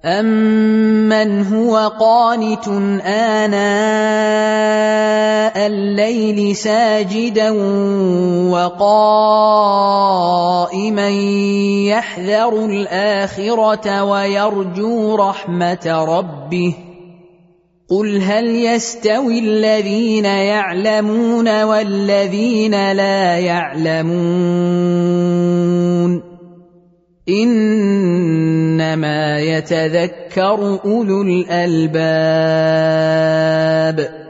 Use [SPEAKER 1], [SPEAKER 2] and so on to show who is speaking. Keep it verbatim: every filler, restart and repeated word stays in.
[SPEAKER 1] أَمَّنْ هُوَ قَانِتٌ آنَاءَ اللَّيْلِ سَاجِدًا وَقَائِمًا يَحْذَرُ الْآخِرَةَ وَيَرْجُو رَحْمَةَ رَبِّهِ قُلْ هَلْ يَسْتَوِي الَّذِينَ يَعْلَمُونَ وَالَّذِينَ لَا يَعْلَمُونَ إِنَّمَا يَتَذَكَّرُ أُولُو الْأَلْبَابِ